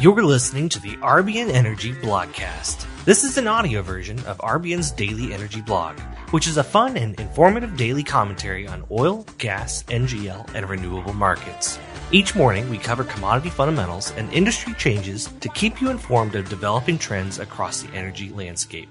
You're listening to the RBN Energy Blogcast. This is an audio version of RBN's daily energy blog, which is a fun and informative daily commentary on oil, gas, NGL, and renewable markets. Each morning, we cover commodity fundamentals and industry changes to keep you informed of developing trends across the energy landscape.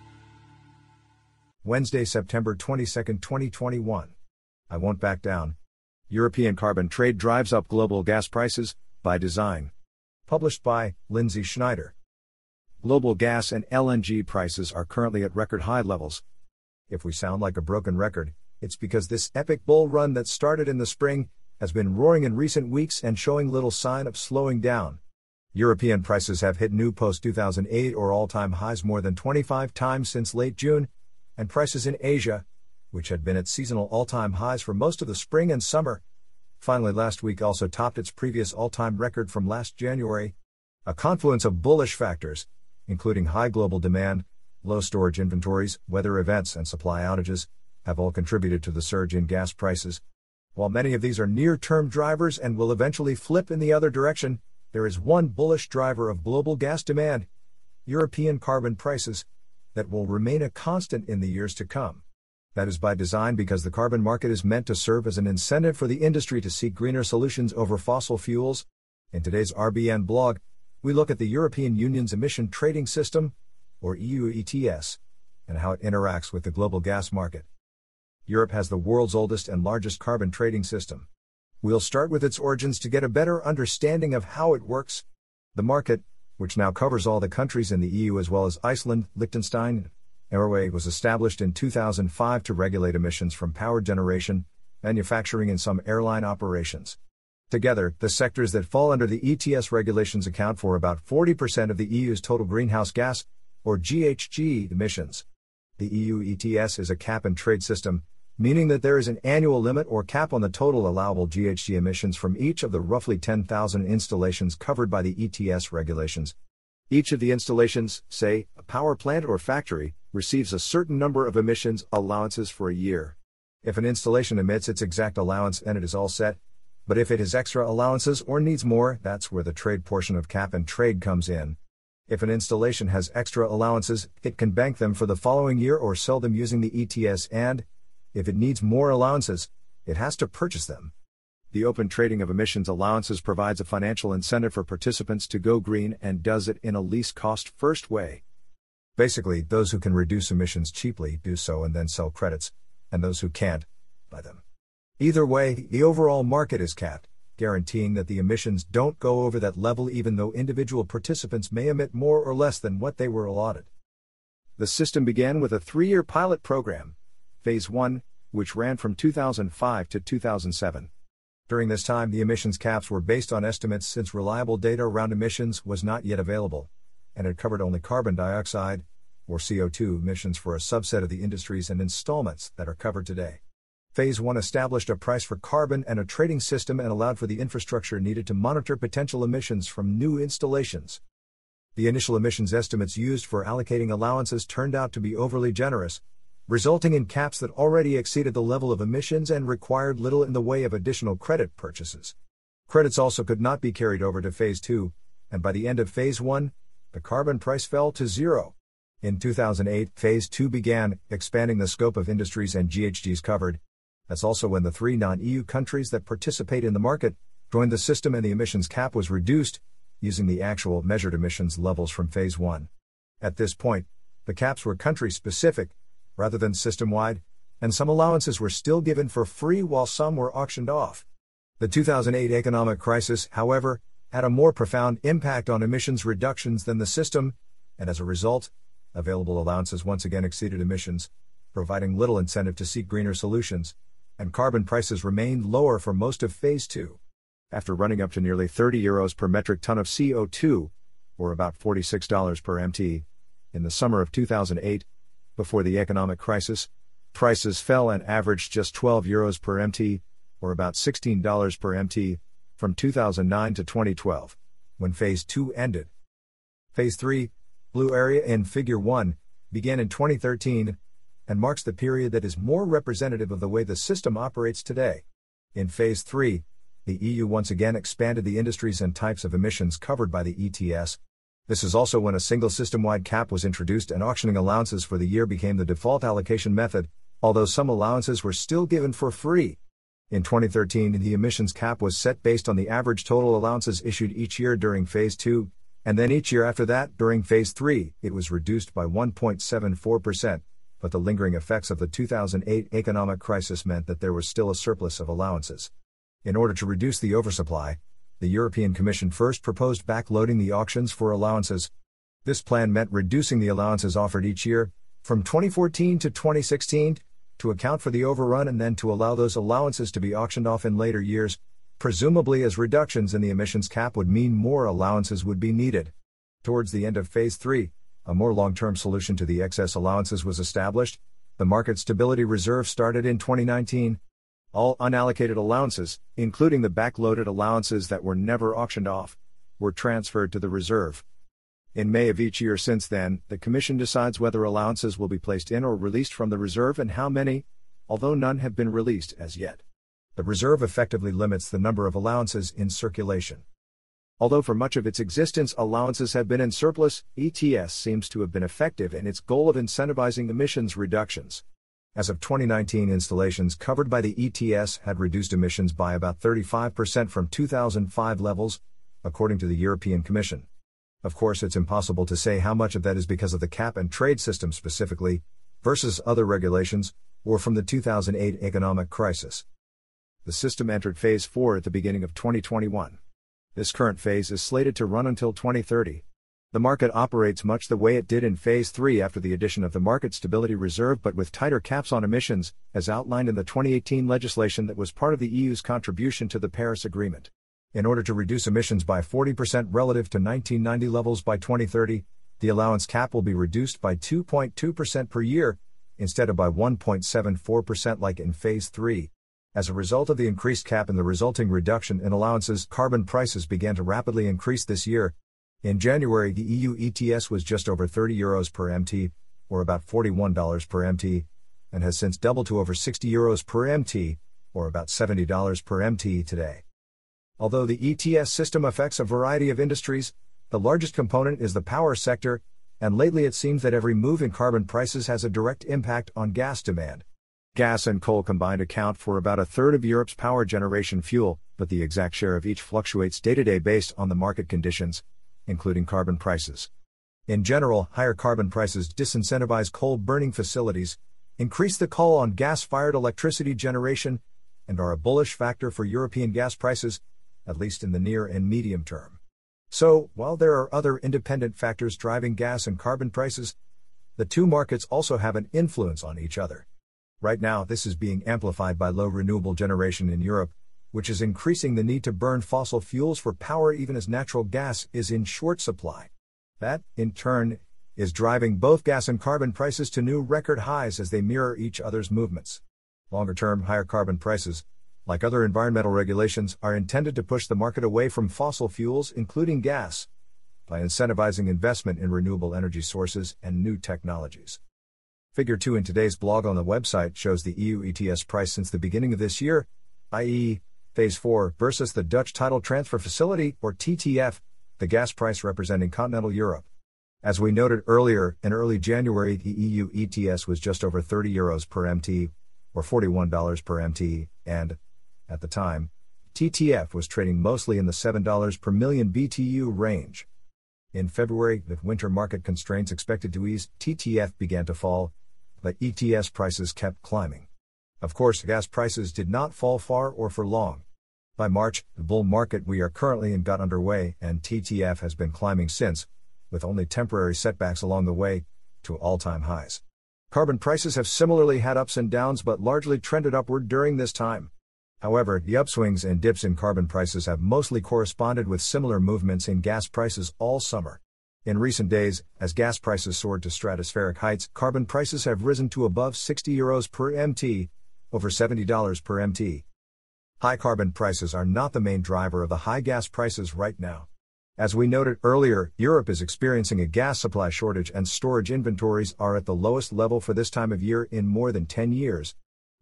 Wednesday, September 22, 2021. I won't back down. European carbon trade drives up global gas prices, by design. Published by Lindsay Schneider. Global gas and LNG prices are currently at record high levels. If we sound like a broken record, it's because this epic bull run that started in the spring has been roaring in recent weeks and showing little sign of slowing down. European prices have hit new post-2008 or all-time highs more than 25 times since late June, and prices in Asia, which had been at seasonal all-time highs for most of the spring and summer, finally last week also topped its previous all-time record from last January. A confluence of bullish factors, including high global demand, low storage inventories, weather events, and supply outages, have all contributed to the surge in gas prices. While many of these are near-term drivers and will eventually flip in the other direction, there is one bullish driver of global gas demand, European carbon prices, that will remain a constant in the years to come. That is by design because the carbon market is meant to serve as an incentive for the industry to seek greener solutions over fossil fuels. In today's RBN blog, we look at the European Union's emission trading system, or EU ETS, and how it interacts with the global gas market. Europe has the world's oldest and largest carbon trading system. We'll start with its origins to get a better understanding of how it works. The market, which now covers all the countries in the EU as well as Iceland, Liechtenstein, Norway, was established in 2005 to regulate emissions from power generation, manufacturing, and some airline operations. Together, the sectors that fall under the ETS regulations account for about 40% of the EU's total greenhouse gas, or GHG, emissions. The EU ETS is a cap-and-trade system, meaning that there is an annual limit or cap on the total allowable GHG emissions from each of the roughly 10,000 installations covered by the ETS regulations. Each of the installations, say, a power plant or factory, receives a certain number of emissions allowances for a year. If an installation emits its exact allowance, then it is all set. But if it has extra allowances or needs more, that's where the trade portion of cap and trade comes in. If an installation has extra allowances, it can bank them for the following year or sell them using the ETS, and, if it needs more allowances, it has to purchase them. The open trading of emissions allowances provides a financial incentive for participants to go green and does it in a least cost first way. Basically, those who can reduce emissions cheaply do so and then sell credits, and those who can't, buy them. Either way, the overall market is capped, guaranteeing that the emissions don't go over that level even though individual participants may emit more or less than what they were allotted. The system began with a 3-year pilot program, Phase 1, which ran from 2005 to 2007. During this time, the emissions caps were based on estimates since reliable data around emissions was not yet available, and it covered only carbon dioxide, or CO2 emissions for a subset of the industries and installments that are covered today. Phase 1 established a price for carbon and a trading system and allowed for the infrastructure needed to monitor potential emissions from new installations. The initial emissions estimates used for allocating allowances turned out to be overly generous, resulting in caps that already exceeded the level of emissions and required little in the way of additional credit purchases. Credits also could not be carried over to Phase 2, and by the end of Phase 1, the carbon price fell to zero. In 2008, Phase 2 began, expanding the scope of industries and GHGs covered. That's also when the 3 non-EU countries that participate in the market joined the system and the emissions cap was reduced, using the actual measured emissions levels from Phase 1. At this point, the caps were country-specific, rather than system-wide, and some allowances were still given for free while some were auctioned off. The 2008 economic crisis, however, had a more profound impact on emissions reductions than the system, and as a result, available allowances once again exceeded emissions, providing little incentive to seek greener solutions, and carbon prices remained lower for most of Phase 2. After running up to nearly €30 per metric ton of CO2, or about $46 per MT, in the summer of 2008, before the economic crisis, prices fell and averaged just €12 per MT, or about $16 per MT, from 2009 to 2012, when Phase 2 ended. Phase 3, blue area in Figure 1, began in 2013, and marks the period that is more representative of the way the system operates today. In Phase 3, the EU once again expanded the industries and types of emissions covered by the ETS. This is also when a single system-wide cap was introduced and auctioning allowances for the year became the default allocation method, although some allowances were still given for free. In 2013, the emissions cap was set based on the average total allowances issued each year during Phase 2, and then each year after that, during Phase 3, it was reduced by 1.74%, but the lingering effects of the 2008 economic crisis meant that there was still a surplus of allowances. In order to reduce the oversupply, the European Commission first proposed backloading the auctions for allowances. This plan meant reducing the allowances offered each year, from 2014 to 2016, to account for the overrun and then to allow those allowances to be auctioned off in later years, presumably as reductions in the emissions cap would mean more allowances would be needed. Towards the end of Phase 3, a more long-term solution to the excess allowances was established. The Market Stability Reserve started in 2019. All unallocated allowances, including the backloaded allowances that were never auctioned off, were transferred to the reserve. In May of each year since then, the Commission decides whether allowances will be placed in or released from the reserve and how many, although none have been released as yet. The reserve effectively limits the number of allowances in circulation. Although for much of its existence allowances have been in surplus, ETS seems to have been effective in its goal of incentivizing emissions reductions. As of 2019, installations covered by the ETS had reduced emissions by about 35% from 2005 levels, according to the European Commission. Of course, it's impossible to say how much of that is because of the cap and trade system specifically, versus other regulations, or from the 2008 economic crisis. The system entered Phase 4 at the beginning of 2021. This current phase is slated to run until 2030. The market operates much the way it did in Phase 3 after the addition of the Market Stability Reserve, but with tighter caps on emissions, as outlined in the 2018 legislation that was part of the EU's contribution to the Paris Agreement. In order to reduce emissions by 40% relative to 1990 levels by 2030, the allowance cap will be reduced by 2.2% per year, instead of by 1.74% like in Phase 3. As a result of the increased cap and the resulting reduction in allowances, carbon prices began to rapidly increase this year. In January, the EU ETS was just over €30 per MT, or about $41 per MT, and has since doubled to over €60 per MT, or about $70 per MT today. Although the ETS system affects a variety of industries, the largest component is the power sector, and lately it seems that every move in carbon prices has a direct impact on gas demand. Gas and coal combined account for about a third of Europe's power generation fuel, but the exact share of each fluctuates day to day based on the market conditions, including carbon prices. In general, higher carbon prices disincentivize coal-burning facilities, increase the call on gas-fired electricity generation, and are a bullish factor for European gas prices, at least in the near and medium term. So, while there are other independent factors driving gas and carbon prices, the two markets also have an influence on each other. Right now, this is being amplified by low renewable generation in Europe, which is increasing the need to burn fossil fuels for power even as natural gas is in short supply. That, in turn, is driving both gas and carbon prices to new record highs as they mirror each other's movements. Longer-term, higher carbon prices, like other environmental regulations, are intended to push the market away from fossil fuels, including gas, by incentivizing investment in renewable energy sources and new technologies. Figure 2 in today's blog on the website shows the EU ETS price since the beginning of this year, i.e., Phase 4 versus the Dutch Tidal Transfer Facility, or TTF, the gas price representing continental Europe. As we noted earlier, in early January the EU ETS was just over €30 per MT, or $41 per MT, and, at the time, TTF was trading mostly in the $7 per million BTU range. In February, with winter market constraints expected to ease, TTF began to fall, but ETS prices kept climbing. Of course, gas prices did not fall far or for long. By March, the bull market we are currently in got underway, and TTF has been climbing since, with only temporary setbacks along the way, to all-time highs. Carbon prices have similarly had ups and downs but largely trended upward during this time. However, the upswings and dips in carbon prices have mostly corresponded with similar movements in gas prices all summer. In recent days, as gas prices soared to stratospheric heights, carbon prices have risen to above €60 per MT, over $70 per MT. High carbon prices are not the main driver of the high gas prices right now. As we noted earlier, Europe is experiencing a gas supply shortage and storage inventories are at the lowest level for this time of year in more than 10 years.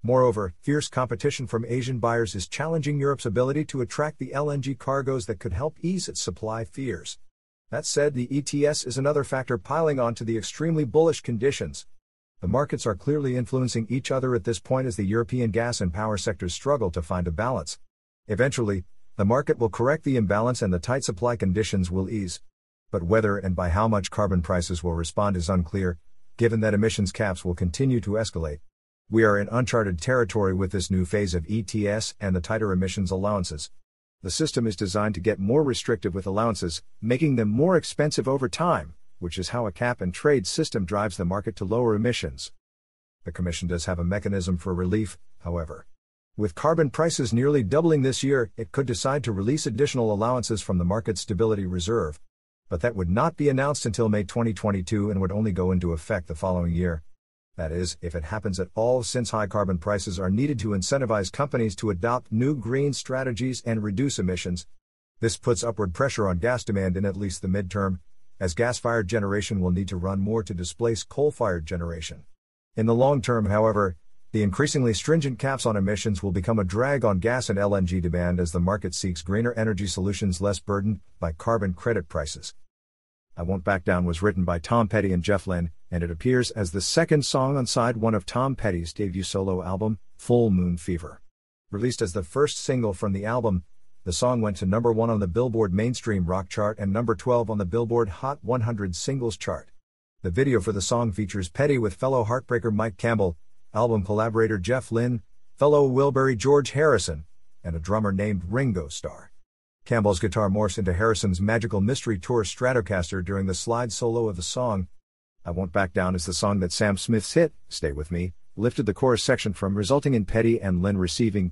Moreover, fierce competition from Asian buyers is challenging Europe's ability to attract the LNG cargoes that could help ease its supply fears. That said, the ETS is another factor piling on to the extremely bullish conditions. The markets are clearly influencing each other at this point as the European gas and power sectors struggle to find a balance. Eventually, the market will correct the imbalance and the tight supply conditions will ease. But whether and by how much carbon prices will respond is unclear, given that emissions caps will continue to escalate. We are in uncharted territory with this new phase of ETS and the tighter emissions allowances. The system is designed to get more restrictive with allowances, making them more expensive over time, which is how a cap-and-trade system drives the market to lower emissions. The Commission does have a mechanism for relief, however. With carbon prices nearly doubling this year, it could decide to release additional allowances from the Market Stability Reserve. But that would not be announced until May 2022 and would only go into effect the following year. That is, if it happens at all, since high carbon prices are needed to incentivize companies to adopt new green strategies and reduce emissions. This puts upward pressure on gas demand in at least the midterm, as gas-fired generation will need to run more to displace coal-fired generation. In the long term, however, the increasingly stringent caps on emissions will become a drag on gas and LNG demand as the market seeks greener energy solutions less burdened by carbon credit prices. I Won't Back Down was written by Tom Petty and Jeff Lynne, and it appears as the second song on side one of Tom Petty's debut solo album, Full Moon Fever. Released as the first single from the album, the song went to number 1 on the Billboard Mainstream Rock chart and number 12 on the Billboard Hot 100 Singles chart. The video for the song features Petty with fellow heartbreaker Mike Campbell, album collaborator Jeff Lynne, fellow Wilbury George Harrison, and a drummer named Ringo Starr. Campbell's guitar morphs into Harrison's Magical Mystery Tour Stratocaster during the slide solo of the song. I Won't Back Down is the song that Sam Smith's hit, Stay With Me, lifted the chorus section from, resulting in Petty and Lynne receiving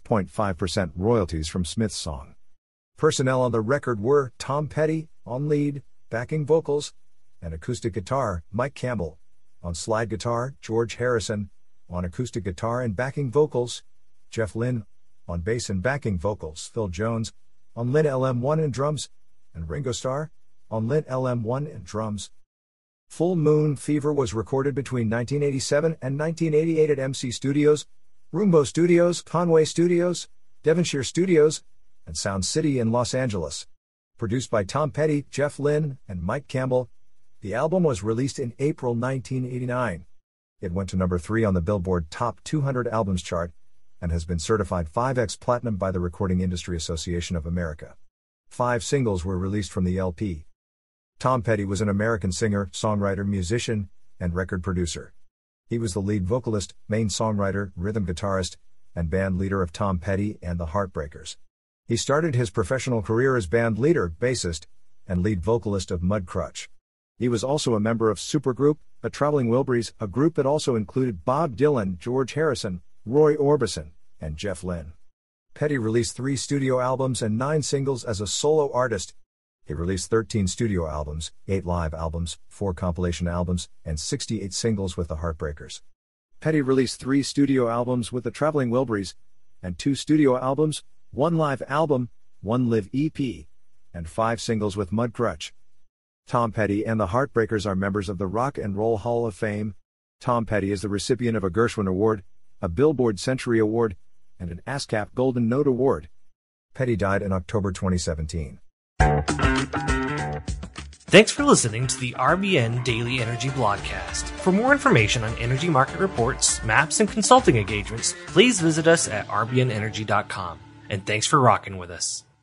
12.5% royalties from Smith's song. Personnel on the record were Tom Petty, on lead, backing vocals, and acoustic guitar, Mike Campbell, on slide guitar, George Harrison, on acoustic guitar and backing vocals, Jeff Lynne, on bass and backing vocals, Phil Jones, on Lynne LM1 and drums, and Ringo Starr, on Lynne LM1 and drums. Full Moon Fever was recorded between 1987 and 1988 at MC Studios, Roombo Studios, Conway Studios, Devonshire Studios, and Sound City in Los Angeles. Produced by Tom Petty, Jeff Lynne, and Mike Campbell, the album was released in April 1989. It went to number 3 on the Billboard Top 200 Albums chart, and has been certified 5x Platinum by the Recording Industry Association of America. 5 singles were released from the LP. Tom Petty was an American singer, songwriter, musician, and record producer. He was the lead vocalist, main songwriter, rhythm guitarist, and band leader of Tom Petty and the Heartbreakers. He started his professional career as band leader, bassist, and lead vocalist of Mudcrutch. He was also a member of Supergroup, the Traveling Wilburys, a group that also included Bob Dylan, George Harrison, Roy Orbison, and Jeff Lynne. Petty released 3 studio albums and 9 singles as a solo artist. He released 13 studio albums, 8 live albums, 4 compilation albums, and 68 singles with the Heartbreakers. Petty released 3 studio albums with the Traveling Wilburys, and 2 studio albums, 1 live album, 1 live EP, and 5 singles with Mudcrutch. Tom Petty and the Heartbreakers are members of the Rock and Roll Hall of Fame. Tom Petty is the recipient of a Gershwin Award, a Billboard Century Award, and an ASCAP Golden Note Award. Petty died in October 2017. Thanks for listening to the RBN Daily Energy Blogcast. For more information on energy market reports, maps, and consulting engagements, please visit us at rbnenergy.com. And thanks for rocking with us.